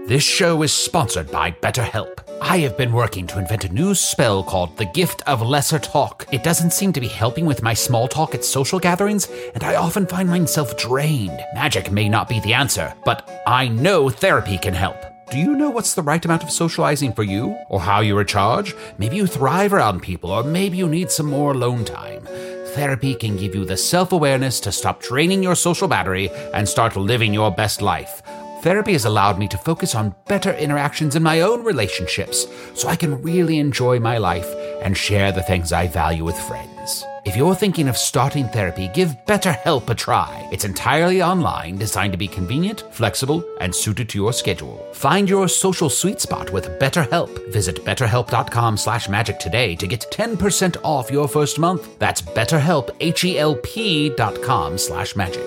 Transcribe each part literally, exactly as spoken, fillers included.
This show is sponsored by BetterHelp. I have been working to invent a new spell called the Gift of Lesser Talk. It doesn't seem to be helping with my small talk at social gatherings, and I often find myself drained. Magic may not be the answer, but I know therapy can help. Do you know what's the right amount of socializing for you? Or how you recharge? Maybe you thrive around people, or maybe you need some more alone time. Therapy can give you the self-awareness to stop draining your social battery and start living your best life. Therapy has allowed me to focus on better interactions in my own relationships, so I can really enjoy my life and share the things I value with friends. If you're thinking of starting therapy, give BetterHelp a try. It's entirely online, designed to be convenient, flexible, and suited to your schedule. Find your social sweet spot with BetterHelp. Visit betterhelp.com slash magic today to get ten percent off your first month. That's BetterHelp, H-E-L-P dot com slash magic.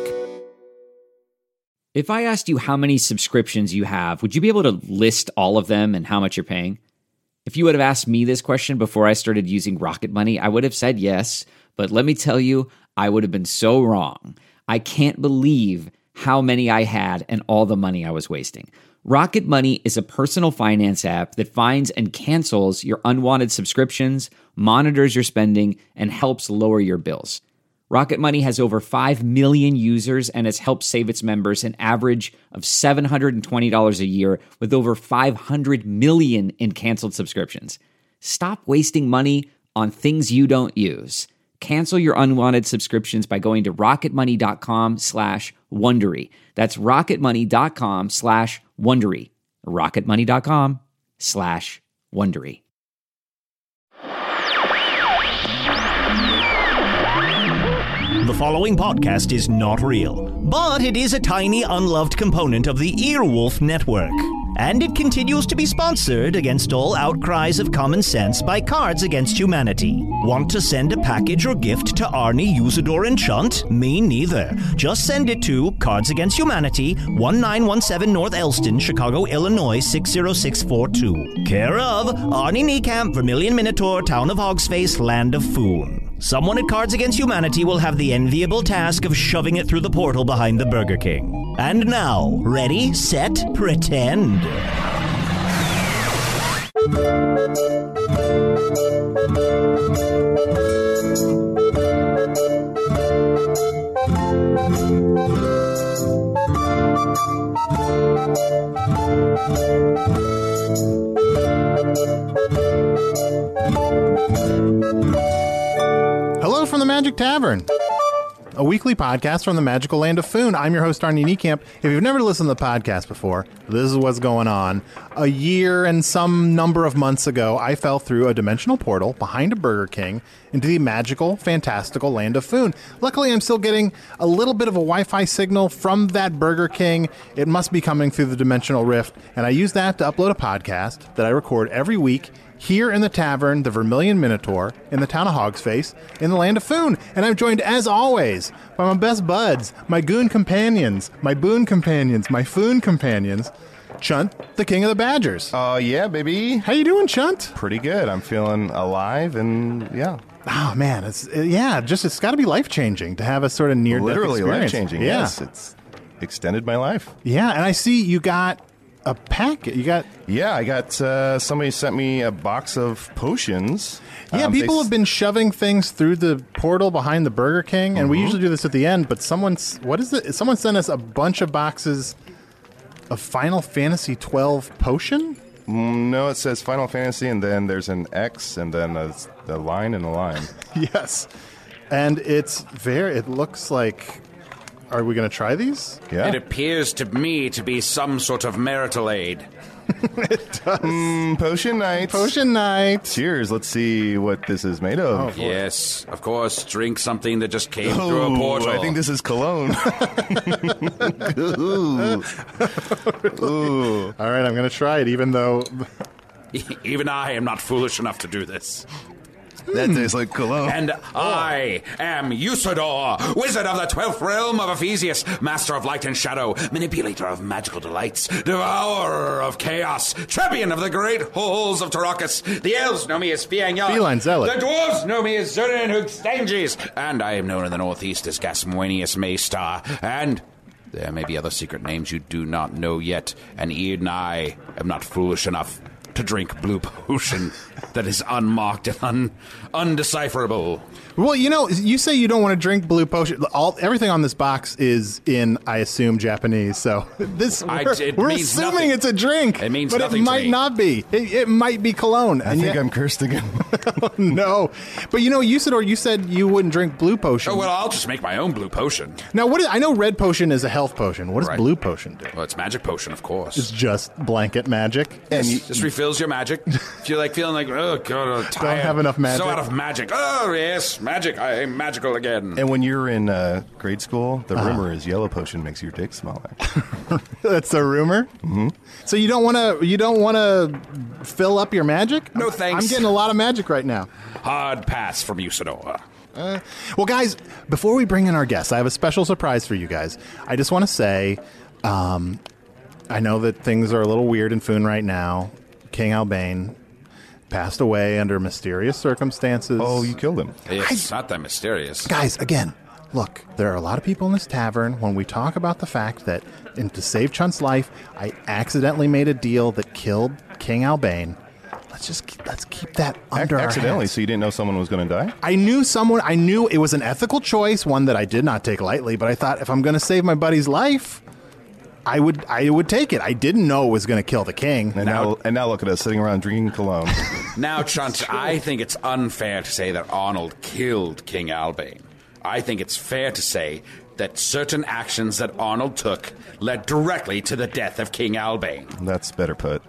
If I asked you how many subscriptions you have, would you be able to list all of them and how much you're paying? If you would have asked me this question before I started using Rocket Money, I would have said yes, but let me tell you, I would have been so wrong. I can't believe how many I had and all the money I was wasting. Rocket Money is a personal finance app that finds and cancels your unwanted subscriptions, monitors your spending, and helps lower your bills. Rocket Money has over five million users and has helped save its members an average of seven hundred twenty dollars a year with over five hundred million in canceled subscriptions. Stop wasting money on things you don't use. Cancel your unwanted subscriptions by going to rocketmoney.com slash Wondery. That's rocketmoney.com slash Wondery. rocketmoney.com slash Wondery. The following podcast is not real, but it is a tiny, unloved component of the Earwolf Network. And it continues to be sponsored against all outcries of common sense by Cards Against Humanity. Want to send a package or gift to Arnie, Usador, and Chunt? Me neither. Just send it to Cards Against Humanity, one nine one seven North Elston, Chicago, Illinois, six zero six four two. Care of Arnie Niekamp, Vermilion Minotaur, Town of Hogsface, Land of Foon. Someone at Cards Against Humanity will have the enviable task of shoving it through the portal behind the Burger King. And now, ready, set, pretend. Hello from the Magic Tavern, a weekly podcast from the magical land of Foon. I'm your host, Arnie Niekamp. If you've never listened to the podcast before, this is what's going on. A year and some number of months ago, I fell through a dimensional portal behind a Burger King into the magical, fantastical land of Foon. Luckily, I'm still getting a little bit of a Wi-Fi signal from that Burger King. It must be coming through the dimensional rift, and I use that to upload a podcast that I record every week here in the tavern, the Vermilion Minotaur, in the town of Hogsface, in the land of Foon. And I'm joined, as always, by my best buds, my goon companions, my boon companions, my Foon companions, Chunt, the king of the Badgers. Oh, uh, yeah, baby. How you doing, Chunt? Pretty good. I'm feeling alive, and yeah. Oh, man. It's yeah, just it's got to be life-changing to have a sort of near-death Literally experience. life-changing, yeah. yes. It's extended my life. Yeah, and I see you got a packet. You got... Yeah, I got... Uh, somebody sent me a box of potions. Yeah, um, people they... have been shoving things through the portal behind the Burger King, and mm-hmm. we usually do this at the end, but someone's... What is it? Someone sent us a bunch of boxes of Final Fantasy twelve potion? Mm, no, it says Final Fantasy, and then there's an X, and then a, the line and a line. Yes. And it's very... It looks like... Are we going to try these? Yeah. It appears to me to be some sort of marital aid. It does. Mm, potion night. Potion night. Cheers. Let's see what this is made of. Oh, yes, of course. Drink something that just came oh, through a portal. I think this is cologne. Ooh. Ooh. All right, I'm going to try it, even though... Even I am not foolish enough to do this. That tastes like cologne. And I am Usador, wizard of the twelfth realm of Ephesius, master of light and shadow, manipulator of magical delights, devourer of chaos, champion of the great halls of Tarakas. The elves know me as Fiangya. Feline Zealot. The dwarves know me as Zurin Hugstanges. And I am known in the northeast as Gasmuenius Maystar. And There may be other secret names you do not know yet, and even I am not foolish enough to drink blue potion that is unmarked and un- undecipherable. Well, you know, you say you don't want to drink blue potion. All everything on this box is in, I assume, Japanese. So this I- we're, it we're means assuming nothing. it's a drink. It means but nothing it to might me. not be. It, it might be cologne. I and think yet- I'm cursed again. no, but you know, Usador, you said you wouldn't drink blue potion. Oh, well, I'll just make my own blue potion. Now, what is, I know red potion is a health potion. What does Right. blue potion do? Well, it's magic potion, of course. It's just blanket magic. And you, Just refills your magic. If you're like feeling like, oh god, I'm tired. have enough magic. So out of magic. Oh yes, magic. I am magical again. and when you're in uh, grade school, the rumor is yellow potion makes your dick smaller. That's a rumor. Mm-hmm. So you don't want to. You don't want to fill up your magic. No, thanks. I'm getting a lot of magic right now. Hard pass from Usador. Well, guys, before we bring in our guests, I have a special surprise for you guys. I just want to say, um, I know that things are a little weird in Foon right now. King Albane passed away under mysterious circumstances. Oh, you killed him. It's not that mysterious. Guys, again, look, there are a lot of people in this tavern. When we talk about the fact that in, to save Chunt's life, I accidentally made a deal that killed King Albane. Let's just keep, let's keep that under our Accidentally, hands. so you didn't know someone was going to die? I knew someone. I knew it was an ethical choice, one that I did not take lightly. But I thought if I'm going to save my buddy's life, I would I would take it. I didn't know it was going to kill the king. And now, and now look at us sitting around drinking cologne. Now, Chunt, I think it's unfair to say that Arnold killed King Albane. I think it's fair to say that certain actions that Arnold took led directly to the death of King Albane. That's better put.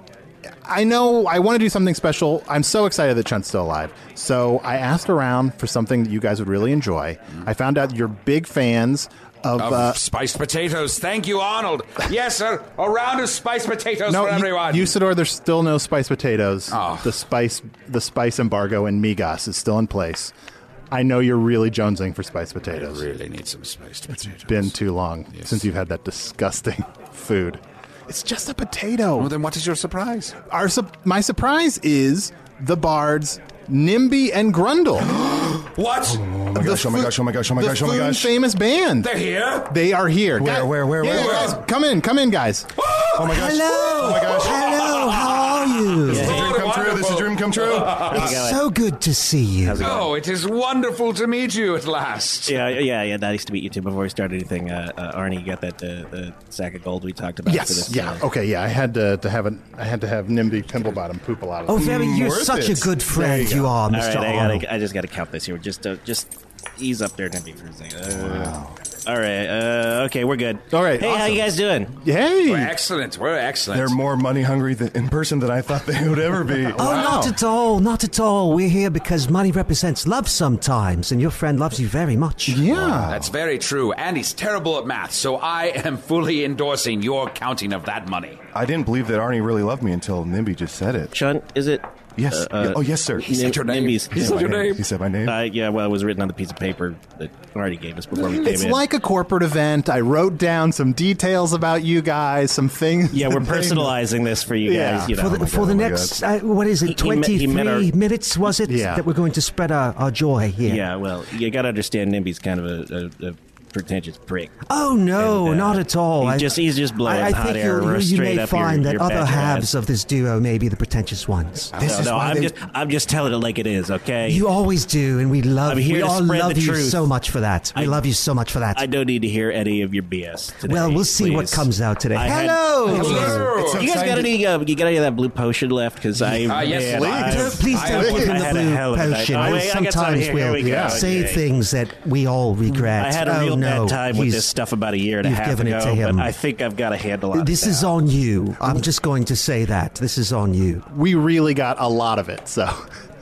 I know I want to do something special. I'm so excited that Chunt's still alive. So I asked around for something that you guys would really enjoy. I found out you're big fans of, Of uh, spiced potatoes. Thank you, Arnold. Yes, sir. A round of spiced potatoes no, for everyone. U- Usador, there's still no spiced potatoes. Oh. The spice the spice embargo in Migos is still in place. I know you're really jonesing for spiced I potatoes. really need some spiced potatoes. Been too long Yes. since you've had that disgusting food. It's just a potato. Well, then what is your surprise? Our su- my surprise is the bards Nimby and Grundle. What? Oh my gosh, oh my gosh, oh my gosh, oh my the gosh, oh my Foon gosh. famous band. They're here? They are here. Where, Guys- where, where, yeah, where, where? guys, come in, come in, guys. Oh my gosh. Hello. Oh my gosh. Hello. How are you? This is a dream come true. This is a dream come true. It's so good to see you. Oh, it is wonderful to meet you at last. Yeah, yeah, yeah. Nice to meet you too. Before we start anything, uh, uh, Arnie, you got that uh, the sack of gold we talked about? For Yes, this, yeah, uh, okay, yeah. I had to, to have a, I had to have Nimby Pimplebottom poop a lot of. Oh, it. very. You're worth such it. a good friend. There you You, go. are, All Mister right, I, Arnold. gotta, I just got to count this here. Just, uh, just ease up there, Nimby, for a second. Uh, All right. Uh, okay, we're good. All right, Hey, how awesome. you guys doing? Hey, We're excellent. We're excellent. They're more money hungry th- in person than I thought they would ever be. Oh, not at all, not at all. We're here because money represents love sometimes, and your friend loves you very much. yeah. That's very true. And he's terrible at math, so I am fully endorsing your counting of that money. I didn't believe that Arnie really loved me until Nimby just said it. Chunt, is it? Yes. Uh, uh, Yeah. Oh, yes, sir. He said your name. He said your name. He said my name. Uh, yeah, well, it was written on the piece of paper that Arnie gave us before we came It's in. like a corporate event. I wrote down some details about you guys, some things. yeah, we're that they- personalizing this for you Yeah. guys. You know. For the, my for God, the oh my next, uh, what is He- it, he met- he met twenty-three our- minutes, was it, Yeah. that we're going to spread our, our joy here? Yeah, well, you got to understand Nimby's kind of a, a, a pretentious prick. Oh, no, And, uh, not at all. he's I- just- he's just blowing I, I hot think air you'll- you straight may up your- find that your other badger halves ass. of this duo may be the pretentious ones. This no, is no, why I'm they- just I'm just telling it like it is, okay? You always do, and we love I'm here we to all spread love the you truth. so much for that. We I- love you so much for that. I don't need to hear any of your B S today. Well, we'll see what please. comes out today. I had- Hello! Hello. It's so You guys got exciting. any? Uh, you got any of that blue potion left? Because I, Ah, yes, man, please. I've- Don't- please I- don't I- give him I the had a blue hell of a night. potion. Oh, And wait, I got some sometimes here. Here we'll we go. say Okay. things that we all regret. I had a Oh, real no, bad time with he's- this stuff about a year and a you've half given it ago, to him. but I think I've got a handle on This it is now. on you. I'm just going to say that. This is on you. We really got a lot of it. So,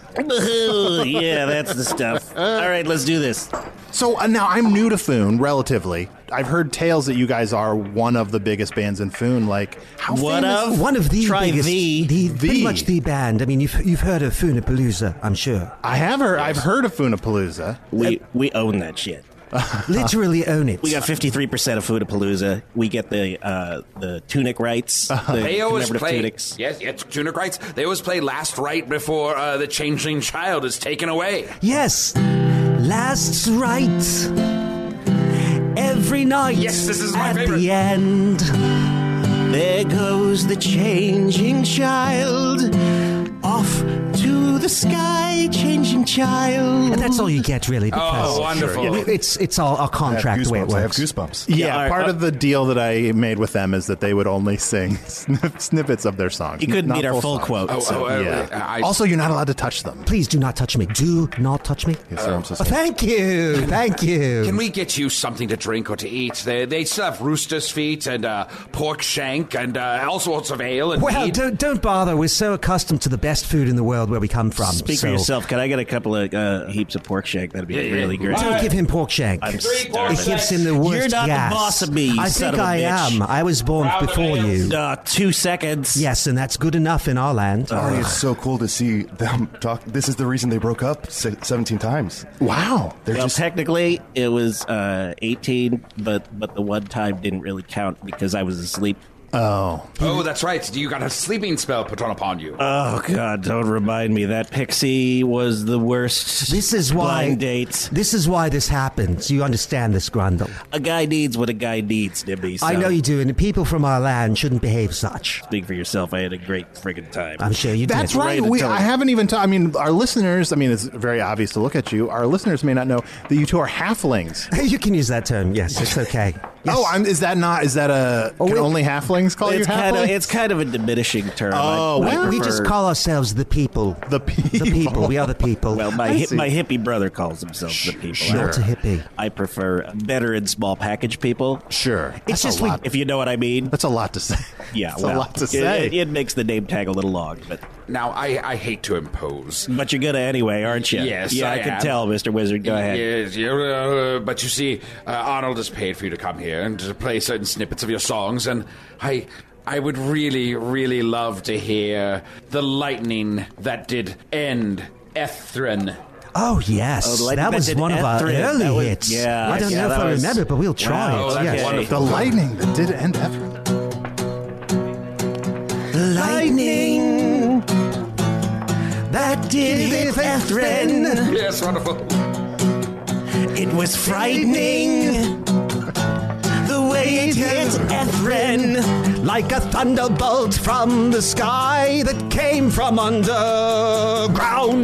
Yeah, that's the stuff. All right, let's do this. so uh, now I'm new to Foon, relatively. I've heard tales that you guys are one of the biggest bands in Foon. Like, how What famous? of? One of the Try biggest, the. the, The. pretty much the band. I mean, you've you've heard of Funapalooza, I'm sure. I have heard. I've heard of Funapalooza. We we own that shit. Literally own it. We got fifty-three percent of Foodapalooza. We get the uh, the tunic rights. The They always commemorative play. tunics. Yes, yes, tunic rights. They always play last right before uh, the changeling child is taken away. Yes, last right. every night. Yes, this is my At favorite. the end, There goes the changing child, off to the sky, changing child. and that's all you get, really. Because Oh, wonderful. we- It's it's all our I have contract the way it goosebumps. I have works. goosebumps. Yeah, Yeah, part our- of the deal that I made with them is that they would only sing snip- snippets of their songs. You couldn't not meet our full songs. quote. Oh, so- oh, uh, Yeah. I, Also, you're not allowed to touch them. Please do not touch me. Do not touch me. Yes, sir, I'm so Oh, sorry. thank you. Thank you. Can we get you something to drink or to eat? They, they still have rooster's feet and uh, pork shank and uh, all sorts of ale and Well, mead. don't, don't bother. We're so accustomed to the best food in the world where we come from. Speak so for yourself. Can I get a couple of uh, heaps of pork shank? That'd be Yeah, yeah. really great. Don't give him pork shank. I'm It starving. gives him the worst You're not gas. the boss of me, you I son think of a I bitch. am. I was born Round of before nails. you. Uh, two seconds. Yes, and that's good enough in our land. Arnie, it's so cool to see them talk. This is the reason they broke up se- seventeen times. Wow. They're Well, just technically, it was uh, eighteen, but but the one time didn't really count because I was asleep. Oh. Oh, that's right. You got a sleeping spell put on upon you. Oh God! Don't remind me. That pixie was the worst. This is why blind date. This is why this happens. You understand this, Grundle. A guy needs what a guy needs, Nimby. So I know you do, and the people from our land shouldn't behave such. Speak for yourself. I had a great friggin' time. I'm sure you That's did. right. Right, We, until- I haven't even. Ta- I mean, our listeners. I mean, it's very obvious to look at you. Our listeners may not know that you two are halflings. You can use that term. Yes, it's okay. Yes. Oh, I'm, is that not? Is that a? Oh, can wait. only halflings call it's you kind of halflings? it's kind of a diminishing term. Oh, I, I we, we just prefer- call ourselves the people. the people. The people. We are the people. Well, my I hi- see. my hippie brother calls himself the people. Sure. Not a hippie. I prefer better and small package people. Sure. It's That's just a we- lot. If you know what I mean. That's a lot to say. Yeah, That's well, a lot to it- say. It, it makes the name tag a little long, but Now, I, I hate to impose. but you're gonna anyway, aren't you? Yes, yeah, I I, can am. tell, Mister Wizard. Go ahead. Yes, you, uh, but you see, uh, Arnold has paid for you to come here and to play certain snippets of your songs, and I, I would really, really love to hear the lightning that did end Ethren. Oh, yes. Oh, the lightning that that was did one of our Ethren. early That was- hits. yeah, I don't yeah, know if that I was- remember, but we'll try Wow, it. that's Yes. wonderful. The lightning that did end Ephraim. Lightning that did hit Ethren. Yes, wonderful. It was frightening the way it hit Ethren, like a thunderbolt from the sky that came from underground.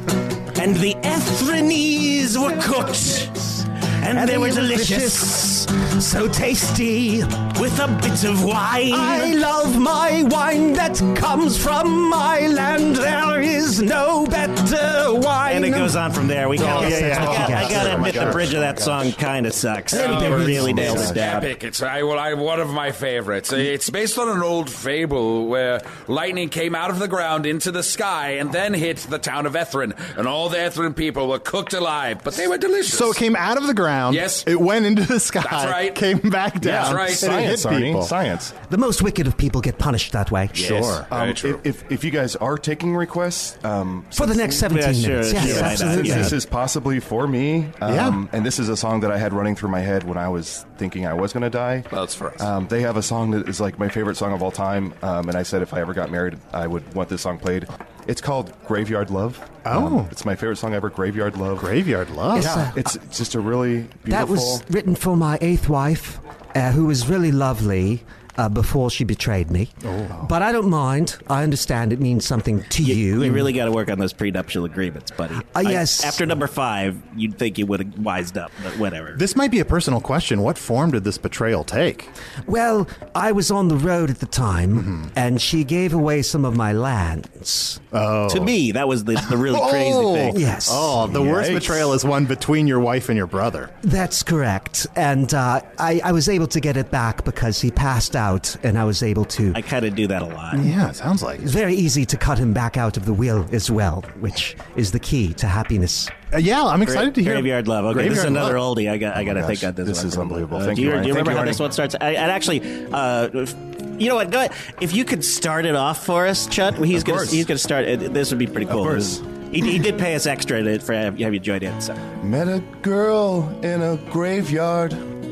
And the Ethrenese were cooked, and, they were delicious, so tasty, with a bit of wine. I love my wine that comes from my land. There is no better wine. And it goes on from there. We kind of, yeah, yeah. I, got, I Oh, gotta my admit, the gosh. bridge of that song kind of sucks. Oh, they really it's- nailed it's it down. Epic. It's I, well, I, one of my favorites. It's based on an old fable where lightning came out of the ground into the sky and then hit the town of Ethren, and all the Ethren people were cooked alive, but they were delicious. So it came out of the ground. Yes. It went into the sky. That's right. Came back down. That's right. And it hit science, Arnie. people. Science. The most wicked of people get punished that way. Sure. Um, Very true. if, if you guys are taking requests, um, For the next seventeen Yeah, sure, minutes. Yes, sure, why not? absolutely. Yeah. this is possibly for me. Um, Yeah. And this is a song that I had running through my head when I was thinking I was going to die. Well, it's for us. Um, they have a song that is like my favorite song of all time. Um, and I said if I ever got married, I would want this song played. It's called Graveyard Love. Oh. Um, it's my favorite song ever, Graveyard Love. Graveyard Love. Yes, sir. It's just a really beautiful... That was written for my eighth wife, uh, who was really lovely uh, before she betrayed me. Oh. But I don't mind. I understand it means something to you. You, and- really got to work on those prenuptial agreements, buddy. Uh, yes. I, after number five, you'd think you would have wised up, but whatever. This might be a personal question. What form did this betrayal take? Well, I was on the road at the time, Mm-hmm. and she gave away some of my lands. Oh. To me, that was the, the really crazy Oh. thing. Yes. Oh, the worst Yikes. betrayal is one between your wife and your brother. That's correct. And uh, I, I was able to get it back because he passed out, and I was able to. I kind of do that a lot. Yeah, it sounds like. It's very easy to cut him back out of the will as well, which is the key to happiness. Uh, yeah, I'm excited to hear. Graveyard Love. Okay, this is Graveyard another Love. oldie. I got. I got to gosh, think on this. this one. is unbelievable. Uh, Thank do you, you, Ryan. do you Thank remember you, how Arnie. this one starts? I, and actually, uh, if- you know what? Go ahead. If you could start it off for us, Chut. He's Of gonna. course. He's gonna start. It, this would be pretty cool. course. He, he did pay us extra to, for have you joined in. So. Met a girl in a graveyard.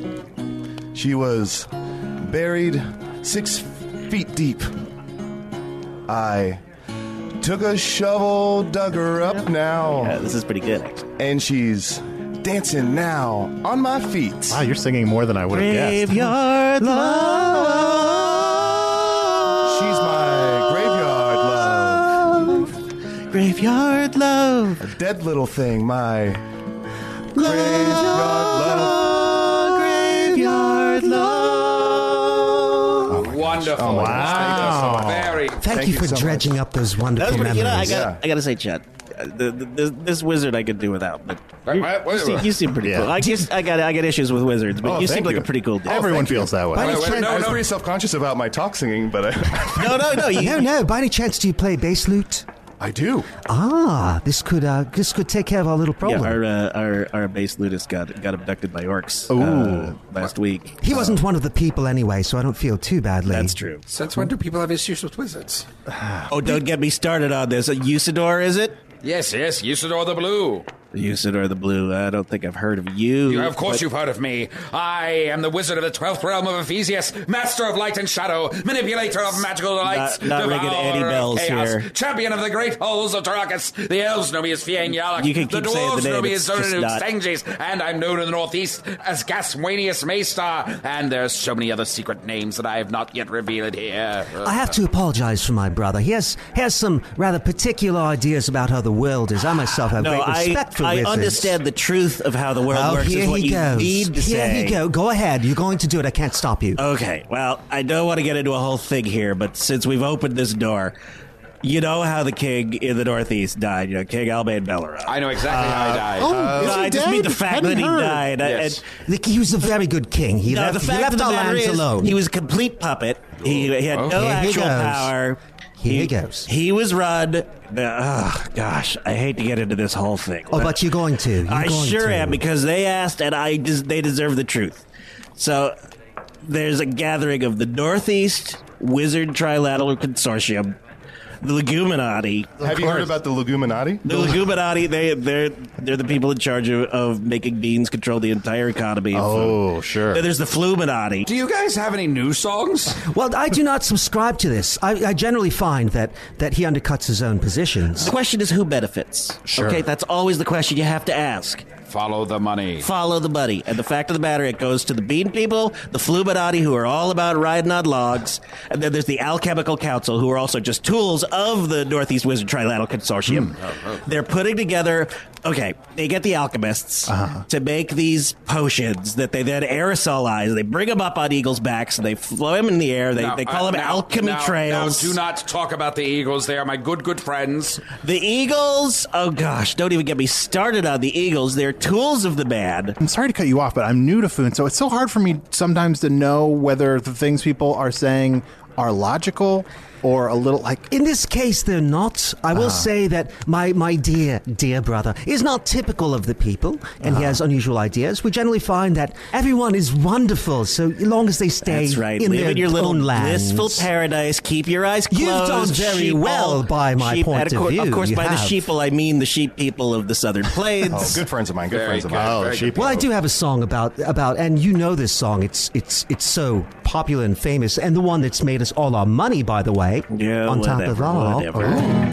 She was buried six feet deep. I took a shovel, dug her up now, Yeah, this is pretty good. Actually. and she's dancing now on my feet. Wow, you're singing more than I would have guessed. Graveyard love. She's my graveyard love. Graveyard love. A dead little thing, my graveyard love. Graveyard love. Wonderful. Oh, my Wow. gosh. Very. Thank, Thank you you for so much. dredging up those That wonderful was pretty, memories. you know, I got, Yeah. I got to say, Chet, uh, the, the, this, this wizard I could do without, but Wait, you, wait, wait, you, seem, wait. you seem pretty Yeah. cool. I guess I got I got issues with wizards, but Oh, you seem thank like you. a pretty cool dude. Everyone thank you. feels that way. By any Wait, wait, chance- no, I was no. pretty self-conscious about my talk singing, but I, No, no, no. You, No, no. By any chance, do you play bass lute? I do. Ah, this could uh, this could take care of our little Yeah, problem. our, uh, our our bass lutist got got abducted by orcs Ooh. uh, last week. he wasn't one of the people anyway, so I don't feel too badly. That's true. Since when do people have issues with wizards? Oh, don't get me started on this. A Usador, is it? Yes, yes, Usador the Blue. Usador the Blue. I don't think I've heard of you. You, of course but- you've heard of me. I am the wizard of the twelfth realm of Ephesius, master of light and shadow, manipulator of magical delights, Not- not ringing devourer any of bells chaos, here. champion of the great halls of Tarakas. The elves know me as Fiang Yalak. You can the keep saying dwarves the know name, me it's as just Zonanuk not- Stanges, and I'm known in the northeast as Gaswanius Maystar, and there's so many other secret names that I have not yet revealed here. I have to apologize for my brother. He has he has some rather particular ideas about how the world is. I myself have No, great I, respect for I wizards. understand the truth of how the world Oh, works. here is what he you goes. need to here say. he go. Go ahead. You're going to do it. I can't stop you. Okay, well, I don't want to get into a whole thing here, but since we've opened this door, you know how the king in the Northeast died. You know, King Albain Belleroth. I know exactly how I died. Oh, is no, he I just dead? mean the fact Hadn't that he heard. died. I- Yes. and- The- He was a very good king. He no, left, the he fact left of the our matter lands is, alone. he was a complete puppet. He, he had no Here he actual goes. power. Here he goes. He was run. Oh, gosh, I hate to get into this whole thing. Oh, but you're going to. You're I going sure to. am, because they asked, and I des- they deserve the truth. So there's a gathering of the Northeast Wizard Trilateral Consortium, the Leguminati. Have you heard about the Leguminati? The Leguminati, they they're they're the people in charge of, of making beans control the entire economy. Of Oh, food. sure. Then there's the Fluminati. Do you guys have any new songs? Well, I do not subscribe to this. I, I generally find that, that he undercuts his own positions. The question is who benefits. Sure. Okay, that's always the question you have to ask. Follow the money. Follow the money. And the fact of the matter, it goes to the bean people, the Fluminati, who are all about riding on logs, and then there's the Alchemical Council, who are also just tools of the Northeast Wizard Trilateral Consortium. They're putting together, okay, they get the alchemists to make these potions that they then aerosolize. They bring them up on eagles' backs, and they flow them in the air. They, Now, they call uh, them now- alchemy now- trails. Now, do not talk about the Eagles. They are my good, good friends. The Eagles, oh gosh, don't even get me started on the Eagles. They're tools of the man. I'm sorry to cut you off, but I'm new to Foon, so it's so hard for me sometimes to know whether the things people are saying are logical or a little like. In this case, they're not. I will Uh-huh. say that my, my dear, dear brother is not typical of the people, and he has unusual ideas. We generally find that everyone is wonderful, so long as they stay That's right. in Live their in your little own lands. blissful paradise. Keep your eyes closed. You've done very sheeple. well by my Sheep- point and of, of course, view. Of course, You by the have. sheeple, I mean the sheep people of the Southern Plains. Oh, good friends of mine. Good Very friends of good, mine. Oh, very sheep. Well, I do have a song about about, and you know this song. It's it's it's so popular and famous, and the one that's made us all our money, by the way. Yeah, on top of whatever, all. whatever.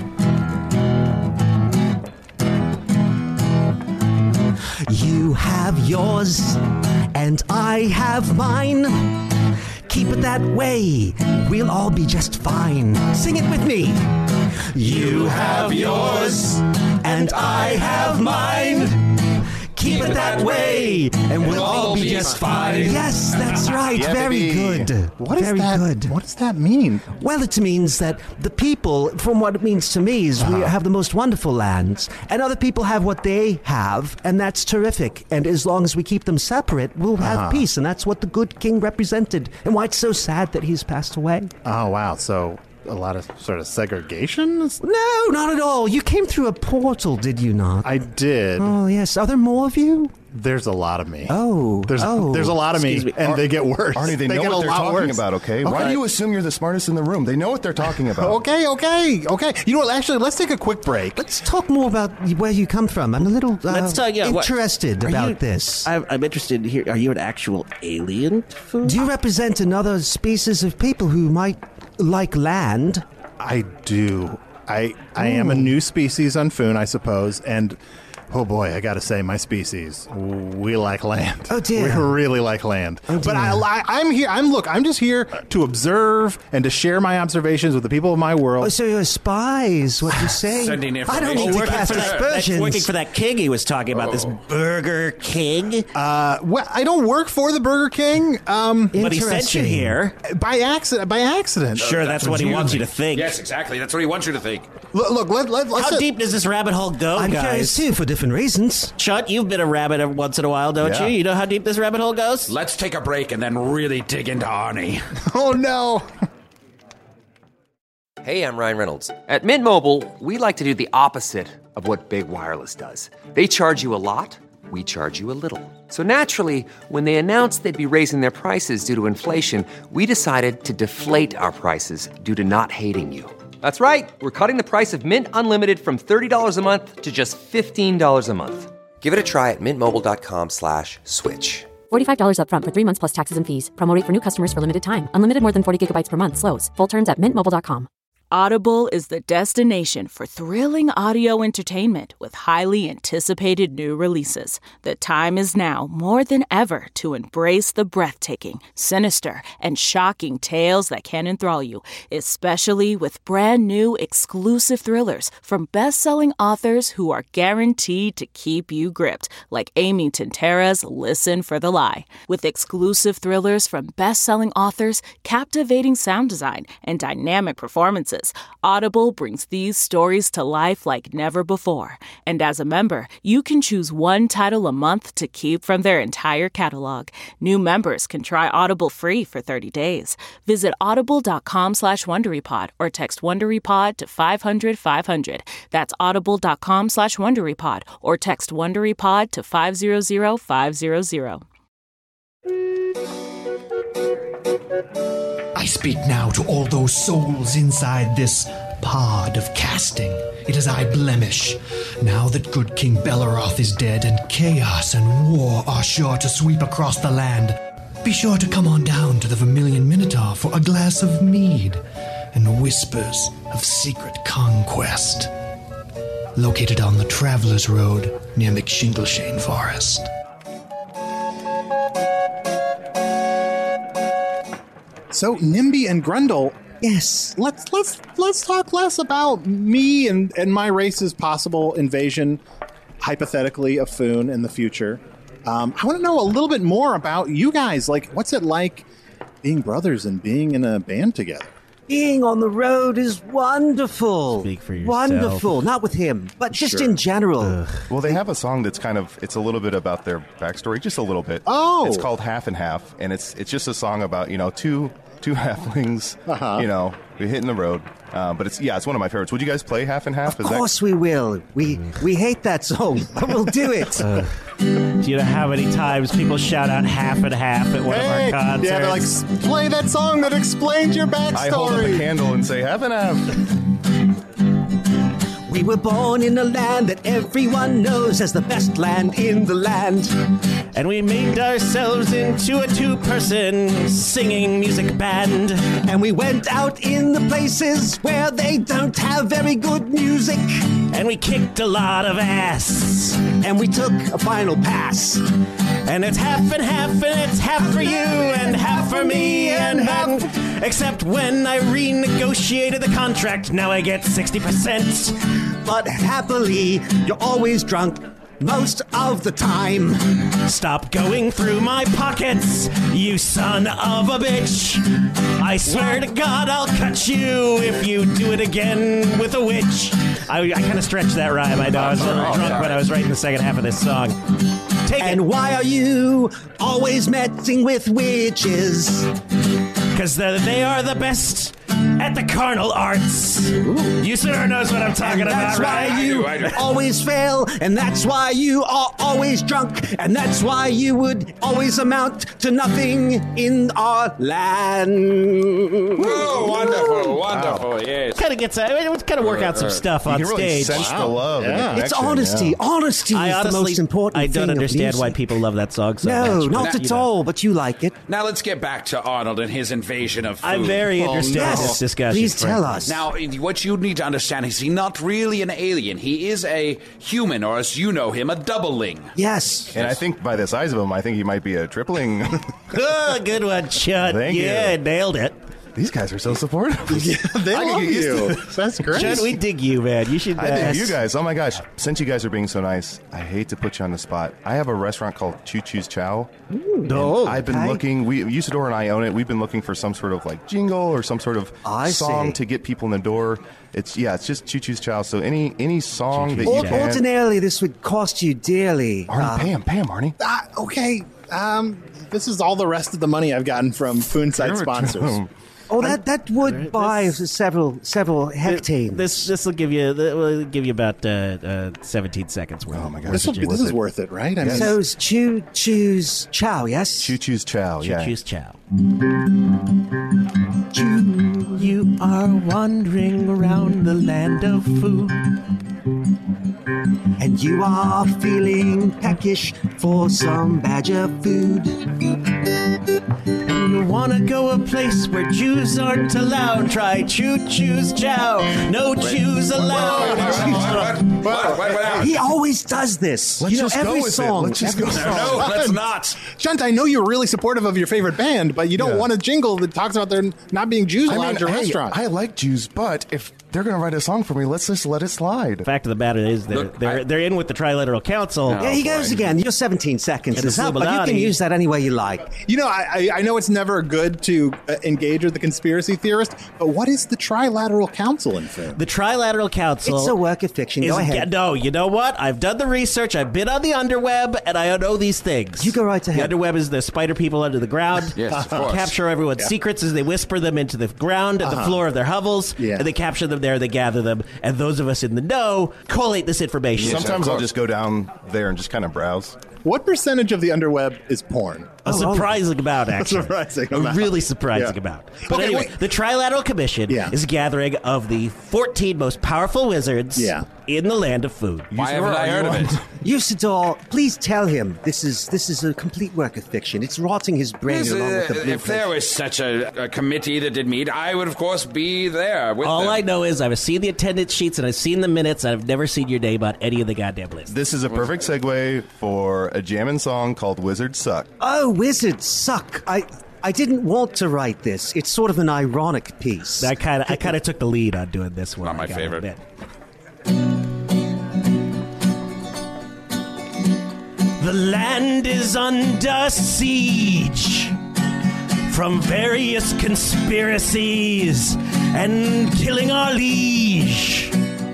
You have yours, and I have mine. Keep it that way, we'll all be just fine. Sing it with me. You have yours, and I have mine. Keep it that way, and we'll all be just fine. Yes, that's right. Yeah, Very baby. good. What is Very that? good. What does that mean? Well, it means that the people, from what it means to me, is we have the most wonderful lands, and other people have what they have, and that's terrific. And as long as we keep them separate, we'll have peace, and that's what the good king represented, and why it's so sad that he's passed away. Oh, wow. So a lot of sort of segregation? No, not at all. You came through a portal, did you not? I did. Oh, yes. Are there more of you? There's a lot of me. Oh, There's oh. there's a lot of me, Excuse me. and Ar- they get worse. Arnie, they, know get what a they're lot talking worse. about, okay? Why Okay. do you assume you're the smartest in the room? They know what they're talking about. Okay, okay, okay. You know what? Actually, let's take a quick break. Let's talk more about where you come from. I'm a little uh, Let's talk. Yeah, what- interested Are about you- this. I'm, I'm interested in here. Are you an actual alien? Food? Do you represent another species of people who might like land? I do. I I am a new species on Foon, I suppose, and Oh boy, I gotta say, my species, we like land. Oh dear. We really like land. Oh, but I, I, I'm here, I'm, look, I'm just here to observe and to share my observations with the people of my world. Oh, so you're spies, what you're saying? Sending I don't need information. to Working cast for, that, aspersions. working for that king he was talking about, this Burger King. Uh, well, I don't work for the Burger King, um, But he sent you Interesting. here. by accident, by accident. Sure, that's what he wants you to think. Yes, exactly. That's what he wants you to think. Look, look let, let, let's How deep does this rabbit hole go, I'm guys? curious too, for different reasons. Chunt, you've been a rabbit every once in a while, don't Yeah. you? You know how deep this rabbit hole goes? Let's take a break and then really dig into Arnie. Oh no. Hey, I'm Ryan Reynolds. At Mint Mobile, we like to do the opposite of what Big Wireless does. They charge you a lot, we charge you a little. So naturally, when they announced they'd be raising their prices due to inflation, we decided to deflate our prices due to not hating you. That's right. We're cutting the price of Mint Unlimited from thirty dollars a month to just fifteen dollars a month. Give it a try at mintmobile.com slash switch. forty-five dollars up front for three months plus taxes and fees. Promo rate for new customers for limited time. Unlimited more than forty gigabytes per month slows. Full terms at mint mobile dot com. Audible is the destination for thrilling audio entertainment with highly anticipated new releases. The time is now more than ever to embrace the breathtaking, sinister, and shocking tales that can enthrall you, especially with brand new exclusive thrillers from best-selling authors who are guaranteed to keep you gripped, like Amy Tintera's Listen for the Lie. With exclusive thrillers from best-selling authors, captivating sound design, and dynamic performances, Audible brings these stories to life like never before. And as a member, you can choose one title a month to keep from their entire catalog. New members can try Audible free for thirty days. Visit audible.com slash WonderyPod or text WonderyPod to five hundred five hundred. That's audible.com slash WonderyPod or text WonderyPod to five hundred five hundred. I speak now to all those souls inside this pod of casting. It is I, Blemish. Now that good King Belleroth is dead and chaos and war are sure to sweep across the land, be sure to come on down to the Vermilion Minotaur for a glass of mead and whispers of secret conquest. Located on the Traveler's Road near McShingleshane Forest. So Nimby and Grundle, Yes. let's let's let's talk less about me and, and my race's possible invasion, hypothetically, of Foon in the future. Um, I want to know a little bit more about you guys. Like, what's it like being brothers and being in a band together? Being on the road is wonderful. Speak for yourself. Wonderful. Not with him, but just Sure. in general. Well, they have a song that's kind of, it's a little bit about their backstory, just a little bit. Oh. It's called Half and Half, and it's it's just a song about, you know, two two halflings, Uh-huh. you know, hitting the road. Uh, but it's, yeah, it's one of my favorites. Would you guys play Half and Half? Of course we will. We we hate that song, but we'll do it. Uh, Do you know how many times people shout out half and half at one Hey, of our concerts? yeah, they're like, "S- play that song that explains your backstory. I hold up a candle and say Half and Half. We were born in a land that everyone knows as the best land in the land. And we made ourselves into a two-person singing music band. And we went out in the places where they don't have very good music. And we kicked a lot of ass. And we took a final pass. And it's half and half, and it's half for you, and half for me, and half. Except when I renegotiated the contract, now I get sixty percent. But happily, you're always drunk most of the time. Stop going through my pockets, you son of a bitch. I swear to God I'll cut you if you do it again with a witch. I, I kind of stretched that rhyme. I know I was a little drunk when I was writing the second half of this song. Take And it. why are you always messing with witches? Because they are the best at the carnal arts. You sir knows what I'm talking And about, that's why right? you I do, I do. always fail, and that's why you are always drunk, and that's why you would always amount to nothing in our land. Oh, wonderful, wonderful, yes. Kind of gets it kind of work out some stuff You on can really stage. sense the love. and the Yeah. It's connection, honesty. yeah. Honesty I is honestly, the most important I thing don't of understand why music. people love that song so No, much. not but, at you know. all, but you like it. Now let's get back to Arnold and his invasion of food. I'm very Oh, interested no. in this this discussion. Please tell frankly. us. Now, what you need to understand is he's not really an alien. He is a human, or as you know him, a doubling. Yes. And I think by the size of him, I think he might be a tripling. Oh, good one, Chud. Thank yeah, you. nailed it. These guys are so supportive. Yeah, they I can love get used you. to That's great. Chud, we dig you, man. You should. Uh, I dig you guys. Oh my gosh. Since you guys are being so nice, I hate to put you on the spot. I have a restaurant called Choo Choo's Chow. No, I've been okay. looking, we Usador and I own it. We've been looking for some sort of like jingle or some sort of I song see. to get people in the door. It's yeah, it's just Choo Choo's Chow. So any any song that you Or- can. ordinarily, this would cost you dearly. Arnie, Uh, pay him, pay him, Arnie. Ah, okay. Um, this is all the rest of the money I've gotten from Foonside Give it to sponsors. him. Oh, that that would buy several several hectanes. This this will give you will give you about uh, uh, seventeen seconds worth. Oh my gosh. This, will be, this is worth it, right? I mean, So it's Choo Choo's Chow, yes? Choo Choo's Chow, yeah. Choose chow. You are wandering around the land of food. And you are feeling peckish for some badger food. And you wanna go a place where Jews aren't allowed. Try Choo Choo's Chow. No Jews allowed. What? What? What? He always does this. Let's you know, just go every with it. song. Let's just every go. song. No, let's not. Shunt, I know you're really supportive of your favorite band, but you don't Yeah. want a jingle that talks about there not being Jews I allowed mean, at your hey, restaurant. I like Jews, but if they're going to write a song for me, let's just let it slide. The fact of the matter is they're Look, they're, I- they're in with the Trilateral Council. Yeah, he goes again. Your seventeen seconds And is the up, but you can Illuminati. use that any way you like. You know, I, I I know it's never good to uh, engage with the conspiracy theorist, but what is the Trilateral Council in film? The Trilateral Council. It's a work of fiction. Go is- ahead. No, you know what? I've done the research. I've been on the underweb, and I know these things. You go right ahead. The underweb is the spider people under the ground. Yes, of course. Capture everyone's secrets as they whisper them into the ground at the floor of their hovels. Yeah. And they capture them there, they gather them, and those of us in the know collate this information. Sometimes I'll just go down there and just kind of browse. What percentage of the underweb is porn? A surprising amount, actually. surprising A amount. really surprising Yeah. amount. But Okay, anyway, wait. the Trilateral Commission Yeah. is a gathering of the fourteen most powerful wizards Yeah. in the land of food. Why haven't I heard of it? Usador, please tell him this is this is a complete work of fiction. It's rotting his brain Yes, along with the uh, blue if there was such a, a committee that did meet, I would, of course, be there with All them. I know is I've seen the attendance sheets and I've seen the minutes. And I've never seen your name on any of the goddamn lists. This is a perfect segue for a jammin' song called Wizards Suck. Oh, wizards suck. I I didn't want to write this. It's sort of an ironic piece. I kind of I kind of took the lead on doing this one. Not my I gotta favorite. admit. The land is under siege from various conspiracies and killing our liege.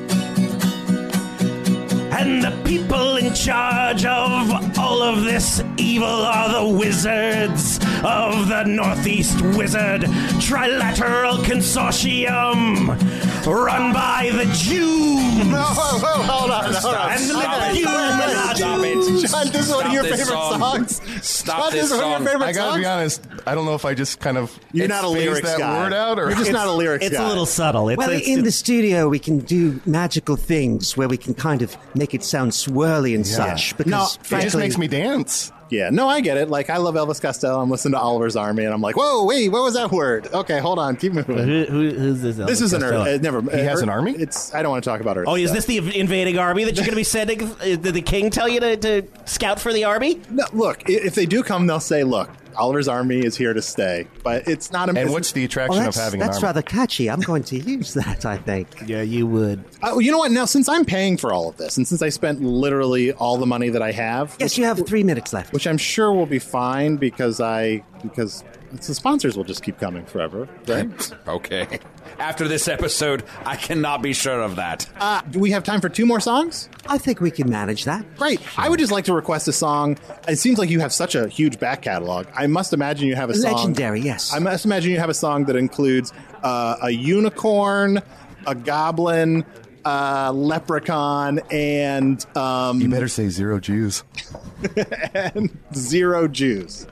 And the people in charge of all of this evil are the wizards of the Northeast Wizard Trilateral Consortium, run by the Jews. No, whoa, whoa, hold on, hold on. And the Stop it. Illuminati. Stop it. John, this is one of Stop your this favorite song. songs. Stop John, this is one of song. your favorite I gotta songs? be honest, I don't know if I just kind of You're not a phased lyrics that guy. word out, or You're just not a lyrics It's guy. a little subtle. It's, well, it's, in the it's- studio, we can do magical things where we can kind of make it sound swirly and such. Because No, it it frankly, just makes me dance. Yeah, no, I get it. Like, I love Elvis Costello. I'm listening to Oliver's Army, and I'm like, whoa, wait, what was that word? Okay, hold on, keep moving. who, who, who's this? This Elvis is an Costello? Earth. Uh, never. He has an army? It's. I don't want to talk about Earth. Oh, is stuff. this the invading army that you're going to be sending? Uh, Did the king tell you to, to scout for the army? No, look, i- if they do come, they'll say, look, Oliver's Army is here to stay. But it's not a. And what's the well, attraction of that's, having an that's army? rather catchy. I'm going to use that, I think. Yeah, you would. Uh, you know what? Now, since I'm paying for all of this, and since I spent literally all the money that I have, Yes, you have three minutes left. which I'm sure will be fine because I because the sponsors will just keep coming forever, right? Okay. After this episode, I cannot be sure of that. uh, do we have time for two more songs? I think we can manage that. Great. I would just like to request a song. It seems like you have such a huge back catalog. I must imagine you have a song. Legendary, yes. I must imagine you have a song that includes uh, a unicorn, a goblin, a leprechaun, and um, You better say zero Jews. and zero Jews.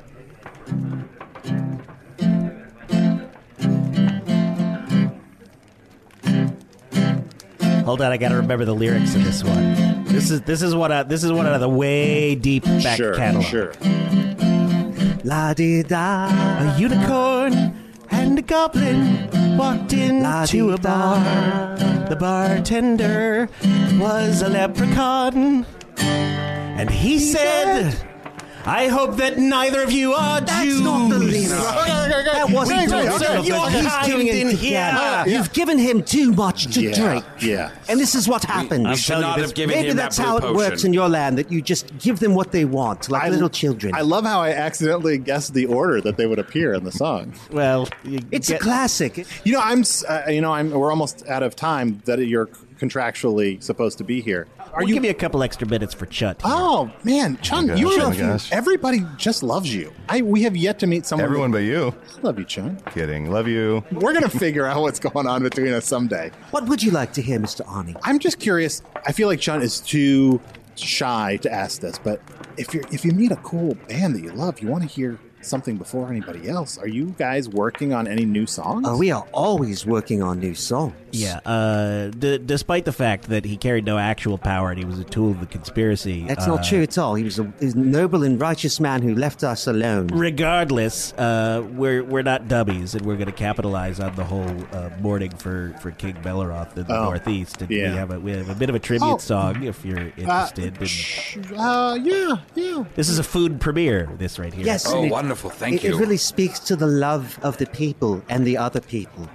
Hold on, I got to remember the lyrics of this one. This is this is what I, this is one out of the way deep back sure, catalog. sure. La di da. A unicorn and a goblin walked into a bar. The bartender was a leprechaun. And he said, I hope that neither of you are That's Jews. not the lyrics. That wasn't We the don't lyrics. serve your He's kind giving in it here. together. You've given him too much to Yeah, drink. yeah. And this is what happens. We should not have given Maybe him that's that blue how potion. it works in your land, that you just give them what they want, like I- little children. I love how I accidentally guessed the order that they would appear in the song. Well, you it's get- a classic. You know, I'm. s- Uh, you know, I'm. We're almost out of time that you're contractually supposed to be here. Are We'll you? give you a couple extra minutes for Chut. here. Oh man, Chun, gosh, you oh are. my gosh. Everybody just loves you. I. We have yet to meet someone. Everyone that, but you. I love you, Chun. Kidding. Love you. We're gonna figure out what's going on between us someday. What would you like to hear, Mister Arnie? I'm just curious. I feel like Chun is too shy to ask this, but if you are if you meet a cool band that you love, you want to hear something before anybody else. Are you guys working on any new songs? Oh, we are always working on new songs. Yeah, uh, d- despite the fact that he carried no actual power and he was a tool of the conspiracy. That's uh, not true at all. He was a, he was a noble and righteous man who left us alone. Regardless, uh, we're we're not dummies, and we're going to capitalize on the whole uh, mourning for, for King Belleroth in the Oh, Northeast. And yeah. we have a we have a bit of a tribute Oh. song if you're interested. in- Sh- Uh, yeah, yeah. This is a food premiere. This right here. Yes. Oh, and it- wonderful. Thank it, you. It really speaks to the love of the people and the other people.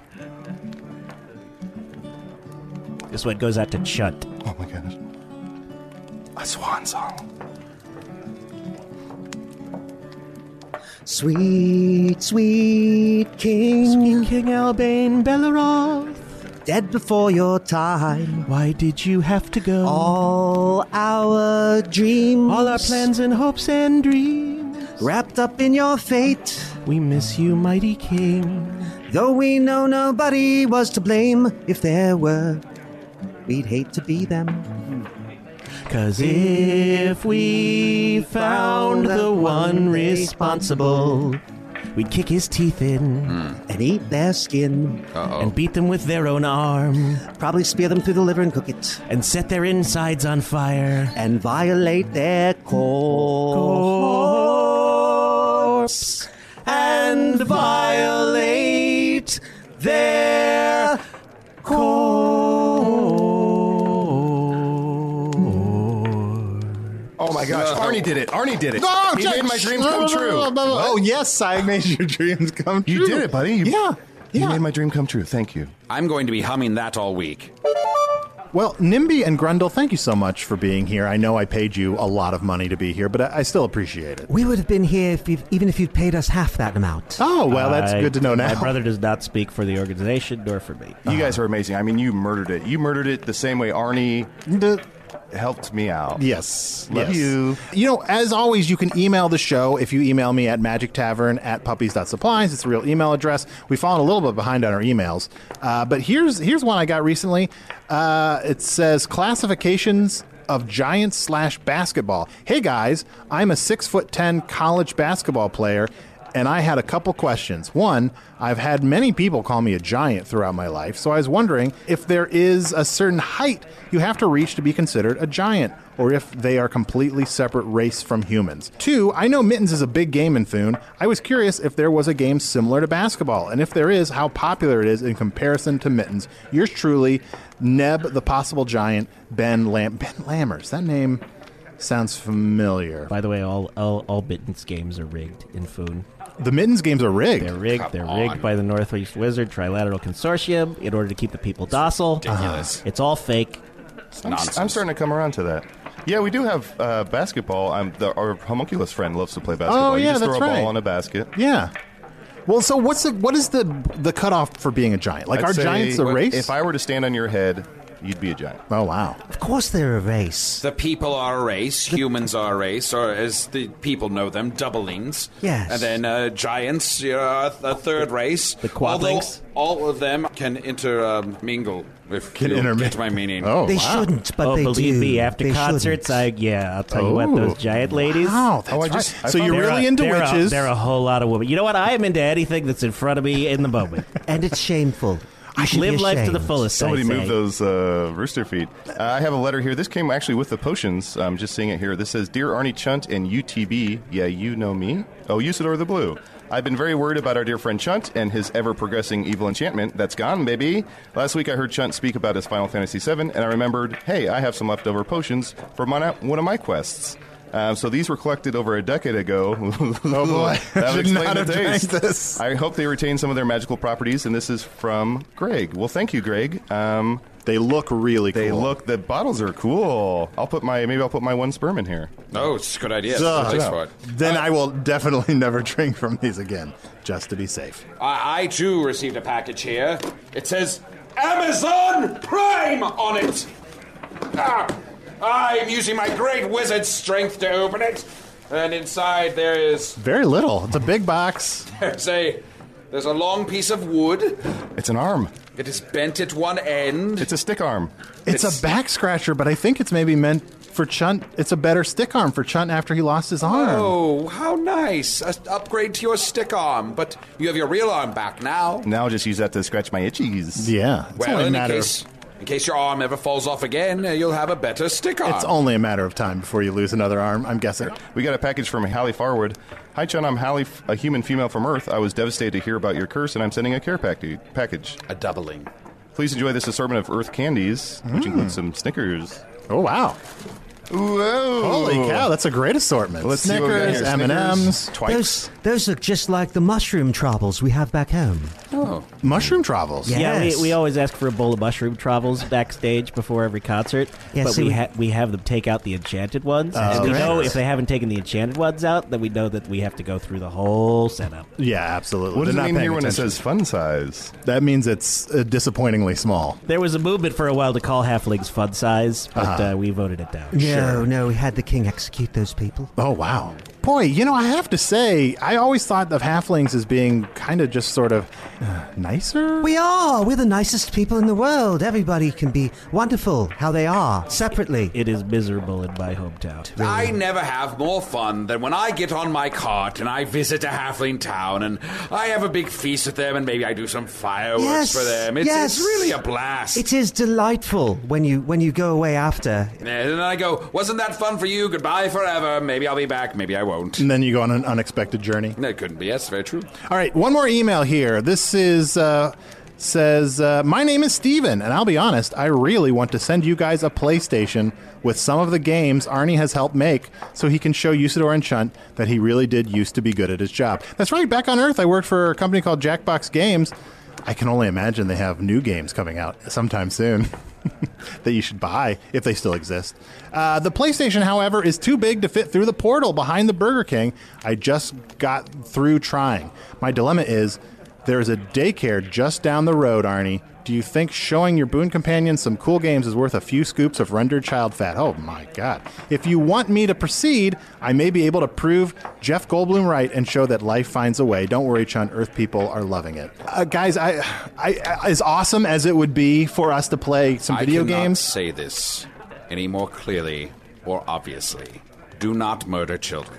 This one goes out to Chut. Oh my gosh. A swan song. Sweet, sweet King, King Albane Belleroth, dead before your time. why did you have to go? All our dreams, All our plans and hopes and dreams. wrapped up in your fate. We miss you, mighty king. Though we know nobody was to blame, if there were, we'd hate to be them. Cause if we found the one responsible, we'd kick his teeth in And eat their skin, and beat them with their own arm probably spear them through the liver and cook it, and set their insides on fire. and violate their corpse. And violate their Oh my gosh. Arnie did it. Arnie did it. No, he Jack- made my dreams come true. Oh yes, I made your dreams come true. You did it, buddy. You, Yeah, You yeah. made my dream come true. Thank you. I'm going to be humming that all week. Well, Nimby and Grundle, thank you so much for being here. I know I paid you a lot of money to be here, but I, I still appreciate it. We would have been here if you've, even if you'd paid us half that amount. Oh, well, that's I- good to know now. My brother does not speak for the organization nor for me. You guys are amazing. I mean, you murdered it. You murdered it the same way Arnie The- helped me out. Yes. Love yes. you. You know, as always, you can email the show if you email me at magic tavern at puppies dot supplies. It's the real email address. We've fallen a little bit behind on our emails. Uh, but here's here's one I got recently. Uh, it says classifications of Giants slash basketball. Hey guys, I'm a six foot ten college basketball player, and I had a couple questions. One, I've had many people call me a giant throughout my life, so I was wondering if there is a certain height you have to reach to be considered a giant, or if they are completely separate race from humans. Two, I know Mittens is a big game in Thune. I was curious if there was a game similar to basketball, and if there is, how popular it is in comparison to Mittens. Yours truly, Neb the Possible Giant, Ben Lam- Ben Lammers. That name sounds familiar. By the way, all all, all Mittens games are rigged in Foon. The Mittens games are rigged. They're rigged. Come They're on. rigged by the Northeast Wizard Trilateral Consortium in order to keep the people docile. ridiculous. It's all fake. I'm, Nonsense. I'm starting to come around to that. Yeah, we do have uh, basketball. I'm the, our homunculus friend loves to play basketball. Oh, you yeah, just throw that's a right. ball in a basket. Yeah. Well, so what's the what is the the cutoff for being a giant? Like, I'd are say giants a race? If I were to stand on your head, you'd be a giant. Oh wow. Of course they're a race. The people are a race, humans are a race, or as the people know them, doublings. Yes. And then uh, giants you know, are a third race. The quadlings. Although all of them can intermingle, if Can you intermin- get my meaning. Oh, They wow. shouldn't, but oh, they believe do. me, after They concerts, I shouldn't. yeah, I'll tell you what, Oh. those giant ladies. Wow, that's Oh, I right. just- I so found- you're They're really a- into they're a- witches. They're a whole lot of women. You know what? I am into anything that's in front of me in the moment. And it's shameful. You I should be live life to the ashamed. fullest. Somebody I say. move those uh, rooster feet. Uh, I have a letter here. This came actually with the potions. I'm just seeing it here. This says, Dear Arnie Chunt and U T B, yeah, you know me. Oh, Usador the Blue. I've been very worried about our dear friend Chunt and his ever-progressing evil enchantment. That's gone, baby. Last week I heard Chunt speak about his Final Fantasy seven, and I remembered, hey, I have some leftover potions for my, one of my quests. Um, so these were collected over a decade ago. Oh boy, that would should explain not the have drank taste. this. I hope they retain some of their magical properties, and this is from Greg. Well, thank you, Greg. Um, they look really cool. They look. The bottles are cool. I'll put my maybe I'll put my one sperm in here. Oh, it's a good idea. So, Thanks for it. Then I will definitely never drink from these again, just to be safe. I, I too received a package here. It says Amazon Prime on it. Ah, I'm using my great wizard strength to open it, and inside there is very little. It's a big box. There's a there's a long piece of wood. It's an arm. It is bent at one end. It's a stick arm. It's, it's a back scratcher, but I think it's maybe meant for Chunt. It's a better stick arm for Chunt after he lost his arm. Oh, how nice! A upgrade to your stick arm, but you have your real arm back now. Now I'll just use that to scratch my itchies. Yeah. It's well, only a in matter case. Of- In case your arm ever falls off again, uh, you'll have a better stick arm. It's only a matter of time before you lose another arm, I'm guessing. We got a package from Hallie Farwood. Hi, Chun, I'm Hallie, a human female from Earth. I was devastated to hear about your curse, and I'm sending a care pack- package. A doubling. Please enjoy this assortment of Earth candies, which Mm. includes some Snickers. Oh, wow. Whoa. Holy cow, that's a great assortment. Let's see what we got Snickers, here. M and M's, Snickers, Twikes. Those, those look just like the mushroom troubles we have back home. Oh. Mushroom troubles? Yes. Yeah, we, we always ask for a bowl of mushroom troubles backstage before every concert, Yeah, but see, we, we- ha- we have them take out the enchanted ones, Oh, and we okay. know if they haven't taken the enchanted ones out, then we know that we have to go through the whole setup. Yeah, absolutely. What does They're it not mean paying here when attention. it says fun size? That means it's uh, disappointingly small. There was a movement for a while to call halflings fun size, but Uh-huh. uh, we voted it down. No, no, we had the king execute those people. Oh, wow. Boy, you know, I have to say, I always thought of halflings as being kind of just sort of uh, nicer. We are. We're the nicest people in the world. Everybody can be wonderful how they are, separately. It is miserable in my hometown. I never have more fun than when I get on my cart and I visit a halfling town and I have a big feast with them and maybe I do some fireworks Yes, for them. It's, yes. it's really a blast. It is delightful when you when you go away after. And then I go, wasn't that fun for you? Goodbye forever. Maybe I'll be back. Maybe I won't. And then you go on an unexpected journey. That couldn't be. That's very true. All right, one more email here. This is uh, says, uh, my name is Steven, and I'll be honest, I really want to send you guys a PlayStation with some of the games Arnie has helped make so he can show Usador and Chunt that he really did used to be good at his job. That's right, back on Earth, I worked for a company called Jackbox Games. I can only imagine they have new games coming out sometime soon that you should buy if they still exist. Uh, the PlayStation, however, is too big to fit through the portal behind the Burger King. I just got through trying. My dilemma is there is a daycare just down the road, Arnie. Do you think showing your boon companion some cool games is worth a few scoops of rendered child fat? Oh, my God. If you want me to proceed, I may be able to prove Jeff Goldblum right and show that life finds a way. Don't worry, Chunt. Earth people are loving it. Uh, guys, I, I, as awesome as it would be for us to play some video I cannot games... say this any more clearly or obviously. Do not murder children.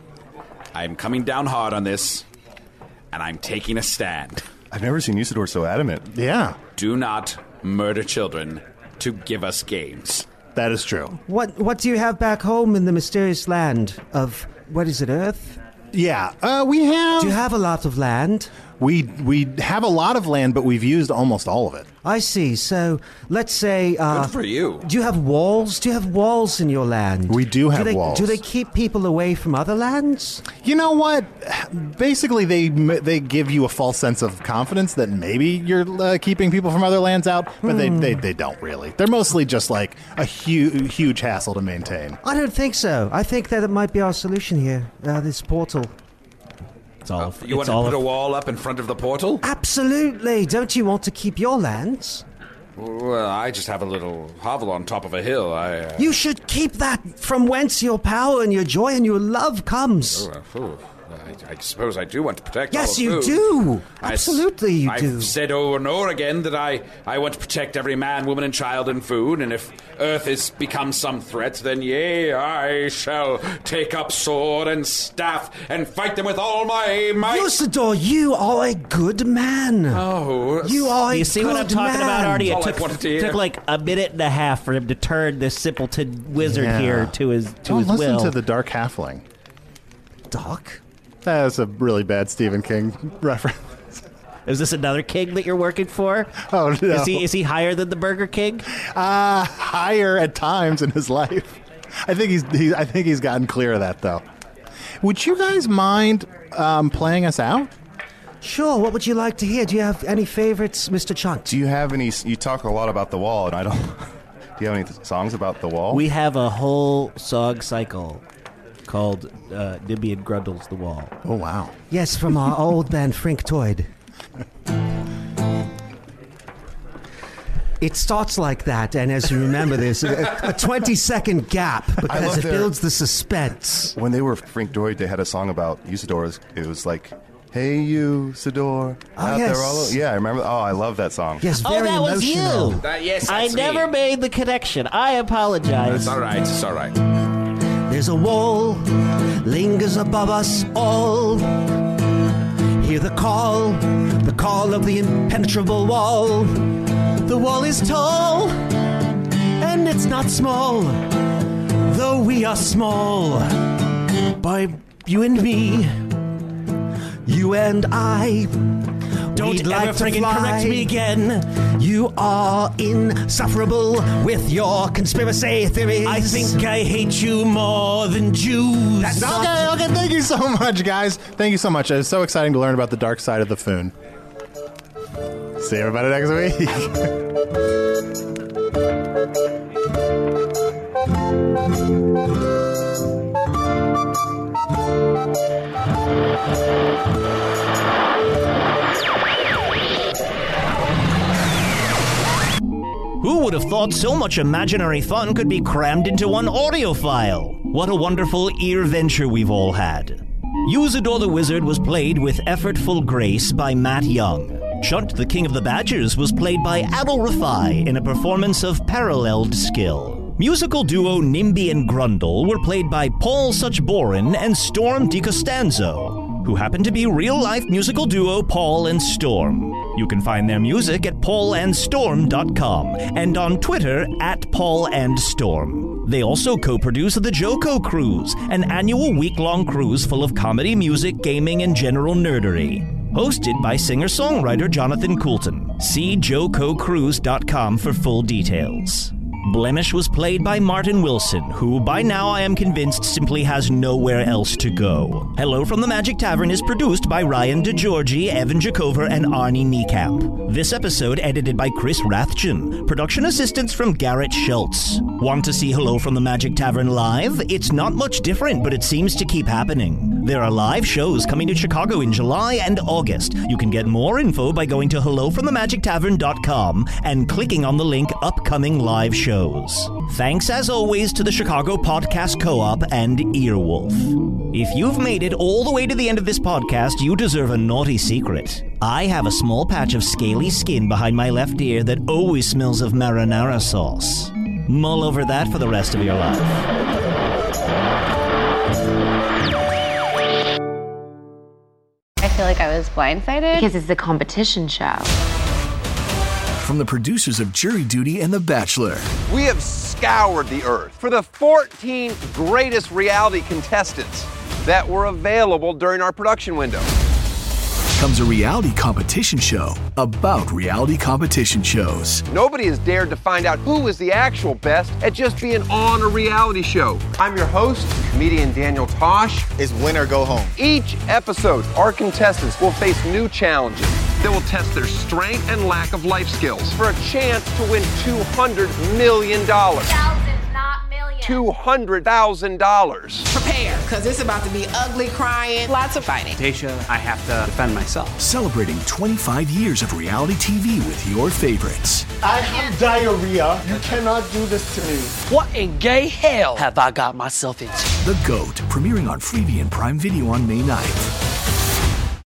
I'm coming down hard on this, and I'm taking a stand. I've never seen Usador so adamant. Yeah. Do not murder children to give us games. That is true. What what do you have back home in the mysterious land of, what is it, Earth? Yeah, uh, we have... Do you have a lot of land? We we have a lot of land, but we've used almost all of it. I see. So, let's say... Uh, Good for you. Do you have walls? Do you have walls in your land? We do have do they, walls. Do they keep people away from other lands? You know what? Basically, they they give you a false sense of confidence that maybe you're uh, keeping people from other lands out, but Hmm. they, they, they don't really. They're mostly just like a huge huge hassle to maintain. I don't think so. I think that it might be our solution here, uh, this portal. It's all. Uh, you want to put a wall up in front of the portal? Absolutely. Don't you want to keep your lands? Well, I just have a little hovel on top of a hill. I. Uh... You should keep that from whence your power and your joy and your love comes. Oh, uh, phew. I, I suppose I do want to protect Yes, all of you food. do. I s- Absolutely, you I've do. said over and over again that I, I want to protect every man, woman, and child in food, and if Earth has become some threat, then yea, I shall take up sword and staff and fight them with all my might. Usador, you are a good man. Oh, You are a You see what I'm good talking about, man. Artie? It all I took, wanted to hear. took like a minute and a half for him to turn this simpleton wizard Yeah. here to his to Don't his listen will. to the Dark Halfling. Doc? That's a really bad Stephen King reference. Is this another king that you're working for? Oh, no. Is he, is he higher than the Burger King? Uh, higher at times in his life. I think he's, he's I think he's gotten clear of that, though. Would you guys mind um, playing us out? Sure. What would you like to hear? Do you have any favorites, Mister Chunt? Do you have any... You talk a lot about the wall, and I don't... Do you have any th- songs about the wall? We have a whole song cycle called uh, Nimby and Grundle's The Wall. Oh, wow. Yes, from our old band, Frinktoid. It starts like that, and as you remember, there's a twenty-second gap because it their, builds the suspense. When they were Frinktoid, they had a song about Usadors. It was like, "Hey, Usador, oh, out yes. there all over." Yeah, I remember. Oh, I love that song. Yes, very oh, that emotional. was you. Uh, yes, I that's never me. made the connection. I apologize. It's all right. It's all right. There's a wall, lingers above us all. Hear the call, the call of the impenetrable wall. The wall is tall, and it's not small, though we are small. By you and me, you and I. Don't We'd ever like to friggin' fly. correct me again. You are insufferable with your conspiracy theories. I think I hate you more than Jews. That's Okay, not- okay, thank you so much, guys. Thank you so much. It's so exciting to learn about the dark side of the Foon. See everybody next week. Who would have thought so much imaginary fun could be crammed into one audio file? What a wonderful ear venture we've all had. Usador the Wizard was played with effortful grace by Matt Young. Chunt the King of the Badgers was played by Adol Rafai in a performance of paralleled skill. Musical duo Nimby and Grundle were played by Paul Suchborin and Storm DiCostanzo, who happen to be real-life musical duo Paul and Storm. You can find their music at paul and storm dot com and on Twitter at Paul and Storm. They also co-produce the JoCo Cruise, an annual week-long cruise full of comedy, music, gaming, and general nerdery. Hosted by singer-songwriter Jonathan Coulton. See joco cruise dot com for full details. Blemish was played by Martin Wilson, who by now I am convinced simply has nowhere else to go. Hello from the Magic Tavern is produced by Ryan DeGiorgi, Evan Jacover, and Arnie Niekamp. This episode edited by Chris Rathjen. Production assistance from Garrett Schultz. Want to see Hello from the Magic Tavern live? It's not much different, but it seems to keep happening. There are live shows coming to Chicago in July and August. You can get more info by going to hello from the magic tavern dot com and clicking on the link Upcoming Live Shows. Thanks as always to the Chicago Podcast Co-op and Earwolf. If you've made it all the way to the end of this podcast, you deserve a naughty secret. I have a small patch of scaly skin behind my left ear that always smells of marinara sauce. Mull over that for the rest of your life. I feel like I was blindsided because it's a competition show. From the producers of Jury Duty and The Bachelor. We have scoured the earth for the fourteen greatest reality contestants that were available during our production window. Comes a reality competition show about reality competition shows. Nobody has dared to find out who is the actual best at just being on a reality show. I'm your host, comedian Daniel Tosh. It's win or go home. Each episode, our contestants will face new challenges that will test their strength and lack of life skills for a chance to win two hundred million dollars. Thousands, not millions. two hundred thousand dollars. Prepare, because it's about to be ugly, crying, lots of fighting. Tasha, I have to defend myself. Celebrating twenty-five years of reality T V with your favorites. I have diarrhea. You cannot do this to me. What in gay hell have I got myself into? The GOAT, premiering on Freevee and Prime Video on May ninth.